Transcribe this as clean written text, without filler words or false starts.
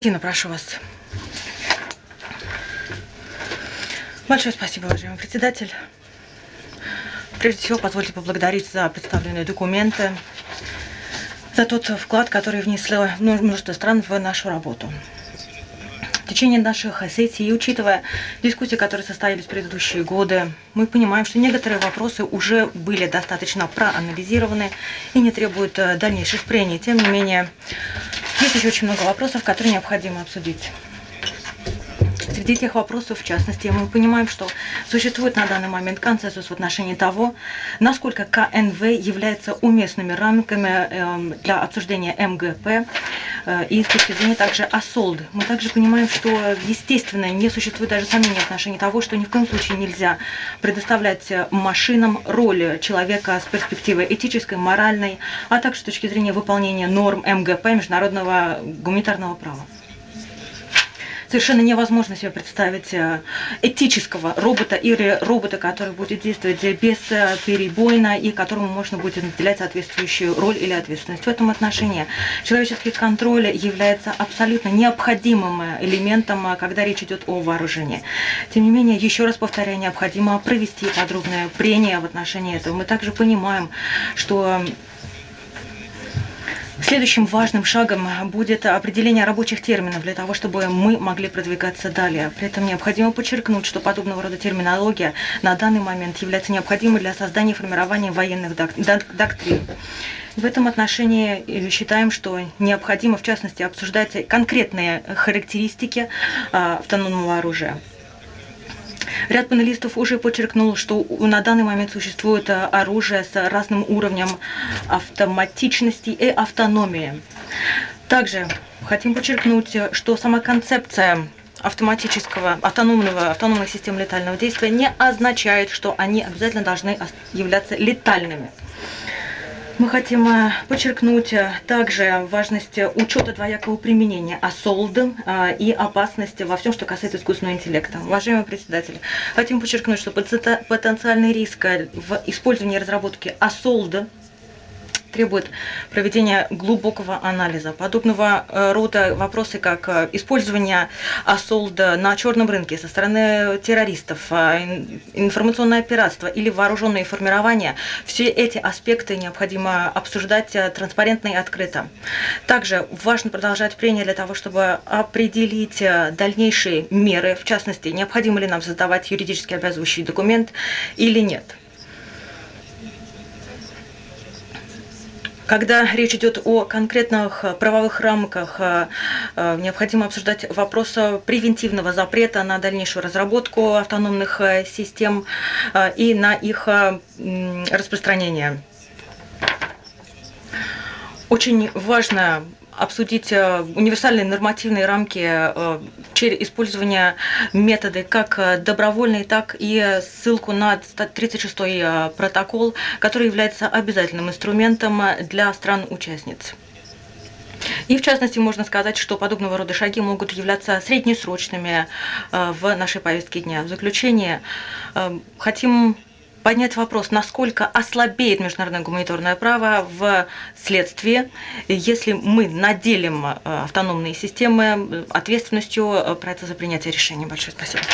Дина, прошу вас. Большое спасибо, уважаемый председатель. Прежде всего, позвольте поблагодарить за представленные документы, за тот вклад, который внесло множество стран в нашу работу. В течение наших сессий и учитывая дискуссии, которые состоялись в предыдущие годы, мы понимаем, что некоторые вопросы уже были достаточно проанализированы и не требуют дальнейших прений. Тем не менее, есть еще очень много вопросов, которые необходимо обсудить. Среди этих вопросов, в частности, мы понимаем, что существует на данный момент консенсус в отношении того, насколько КНВ является уместными рамками для обсуждения МГП и с точки зрения также ОСОЛД. Мы также понимаем, что, естественно, не существует даже сомнений в отношении того, что ни в коем случае нельзя предоставлять машинам роль человека с перспективой этической, моральной, а также с точки зрения выполнения норм МГП, международного гуманитарного права. Совершенно невозможно себе представить этического робота или робота, который будет действовать бесперебойно и которому можно будет наделять соответствующую роль или ответственность. В этом отношении человеческий контроль является абсолютно необходимым элементом, когда речь идет о вооружении. Тем не менее, еще раз повторяю, необходимо провести подробное прение в отношении этого. Мы также понимаем, что следующим важным шагом будет определение рабочих терминов для того, чтобы мы могли продвигаться далее. При этом необходимо подчеркнуть, что подобного рода терминология на данный момент является необходимой для создания и формирования военных доктрин. В этом отношении считаем, что необходимо, в частности, обсуждать конкретные характеристики автономного оружия. Ряд панелистов уже подчеркнул, что на данный момент существует оружие с разным уровнем автоматичности и автономии. Также хотим подчеркнуть, что сама концепция автономных систем летального действия не означает, что они обязательно должны являться летальными. Мы хотим подчеркнуть также важность учета двоякого применения ОСОЛД и опасности во всем, что касается искусственного интеллекта. Уважаемый председатель, хотим подчеркнуть, что потенциальный риск в использовании и разработке ОСОЛД требует проведения глубокого анализа. Подобного рода вопросы, как использование ОСОЛДа на черном рынке со стороны террористов, информационное пиратство или вооруженные формирования, все эти аспекты необходимо обсуждать транспарентно и открыто. Также важно продолжать прения для того, чтобы определить дальнейшие меры, в частности, необходимо ли нам создавать юридически обязывающий документ или нет. Когда речь идет о конкретных правовых рамках, необходимо обсуждать вопрос превентивного запрета на дальнейшую разработку автономных систем и на их распространение. Очень важно обсудить универсальные нормативные рамки через использование методы как добровольной, так и ссылку на 36-й протокол, который является обязательным инструментом для стран-участниц. И в частности, можно сказать, что подобного рода шаги могут являться среднесрочными в нашей повестке дня. В заключение хотим поднять вопрос, насколько ослабеет международное гуманитарное право в следствии, если мы наделим автономные системы ответственностью процесса принятия решений. Большое спасибо.